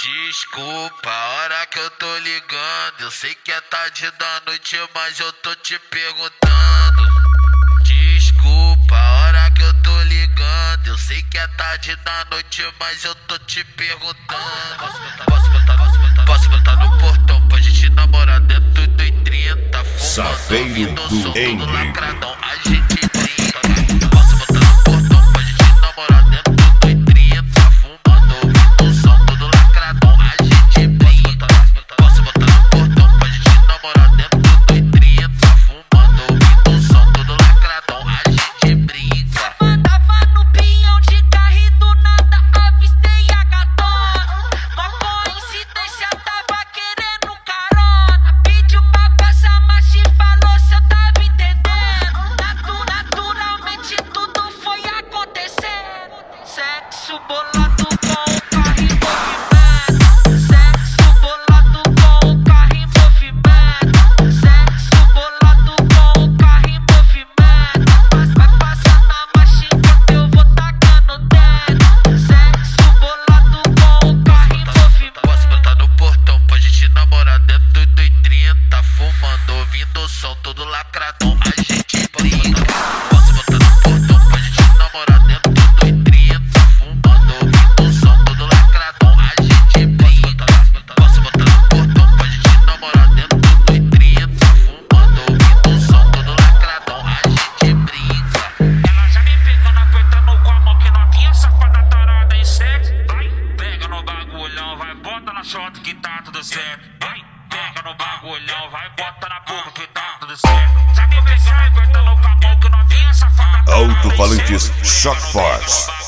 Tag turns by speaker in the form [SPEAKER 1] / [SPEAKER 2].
[SPEAKER 1] Desculpa a hora que eu tô ligando. Eu sei que é tarde da noite, mas eu tô te perguntando. Desculpa a hora que eu tô ligando. Eu sei que é tarde da noite, mas eu tô te perguntando. Posso botar no portão pra gente namorar dentro do 30, fumando o som todo lacradão, a gente brinca. Posso botar no portão pra gente namorar dentro do 30, fumando o som todo lacradão, a gente brinca. Posso botar no portão pra gente namorar dentro do 30, fumando o som todo lacradão, a gente brinca.
[SPEAKER 2] Tava no pinhão de carro e do nada avistei a gatona. Uma coincidência, tava querendo carona. Pediu pra passar, mas te falou se eu tava entendendo. Naturalmente tudo foi acontecendo. Sexo bolado com o carro em movimento. Sexo bolado com o carro em movimento. Sexo bolado com o carro em movimento. Vai passar na marcha enquanto eu vou tacando dentro. Sexo bolado com o carro em movimento.
[SPEAKER 1] Posso botar no portão pra gente namorar dentro do 30, fumando, ouvindo o som todo lacradão, a gente brinca. Posso botar no portão pra gente namorar dentro do 30, fumando, ouvindo o som todo lacradão, a gente brinca. Posso botar no portão pra gente namorar dentro do 30, fumando, ouvindo o som todo lacradão, a gente brinca.
[SPEAKER 3] Ela já me pegando, apertando com a mão que novinha, safada tarada em sexo. Vai, pega no bagulhão, vai, bota na chota que tá tudo certo. Vai, pega no bagulhão, vai, bota na boca que tá tudo certo. Já me pegando, apertando com a mão que novinha, safada tarada em
[SPEAKER 4] Alto-falantes
[SPEAKER 3] sexo.
[SPEAKER 4] Shock Force.